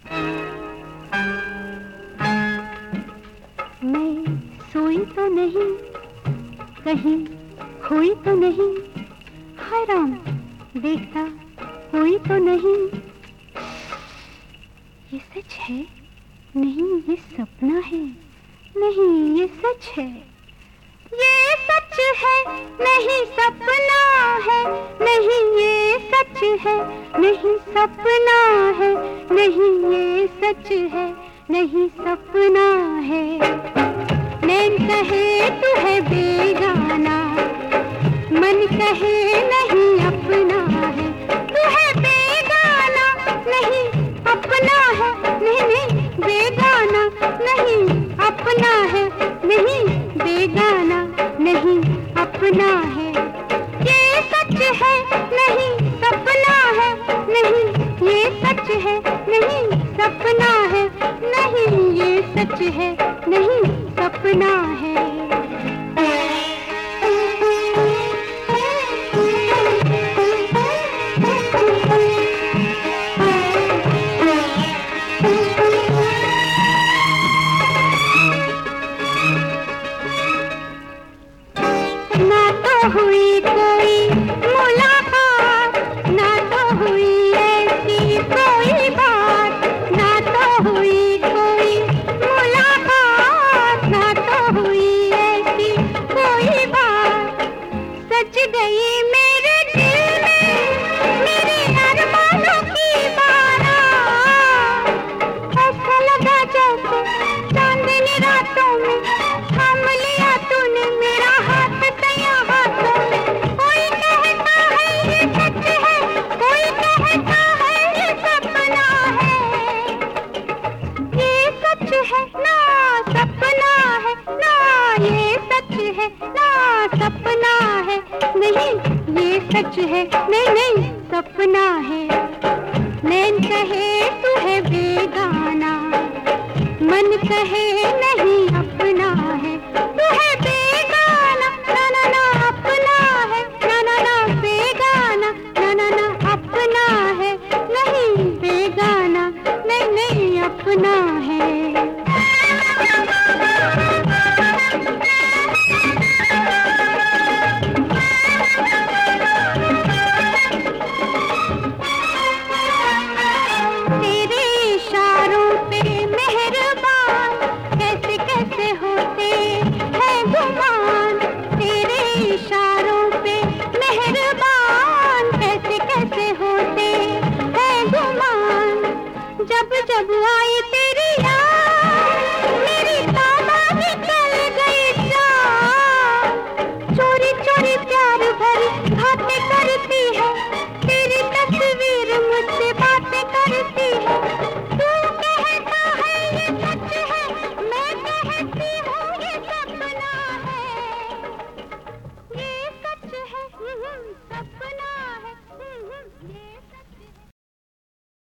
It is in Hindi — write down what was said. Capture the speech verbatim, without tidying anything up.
मैं सोई तो नहीं, कहीं खोई तो नहीं, हाय राम देखता कोई तो नहीं। ये सच है? नहीं ये सपना है। नहीं ये सच है। ये सच है नहीं सपना है। नहीं ये सच है नहीं सपना है। नहीं ये सच है नहीं सपना है। नैन कहे तू है बेगाना, मन कहे नहीं अपना है। तू है बेगाना नहीं अपना है। नहीं नहीं बेगाना नहीं अपना है। नहीं बेगाना नहीं अपना है। ये सच है नहीं सपना है। नहीं ये सच है नहीं सपना है। नहीं ये सच है नहीं सपना है। ना तो हुई कोई मुलाकात, ना तो हुई ऐसी कोई बात। ना तो हुई कोई मुलाकात, ना तो हुई ऐसी कोई बात। सज गई मेरे दिल में मेरे अरमानों की बारात। ऐसा लगा जैसे चांदनी रातों में थाम लिया तूने मेरा हाथ तया हाथों में। कोई कहता है ये सच है, कोई कहता है ये सपना है। ये सच है ना सपना है। ना ये सच है ना सपना है। नहीं ये सच है नहीं नहीं सपना है। नैन कहे तू है बेगाना, मन कहे नहीं अपना है। तू है बेगाना ना ना ना अपना है। ना ना ना बेगाना ना ना ना अपना है। नहीं बेगाना नहीं नहीं अपना है। तेरे इशारों पे मेहरबान कैसे कैसे होते हैं गुमान। तेरे इशारों पे मेहरबान कैसे कैसे होते हैं गुमान। जब जब आई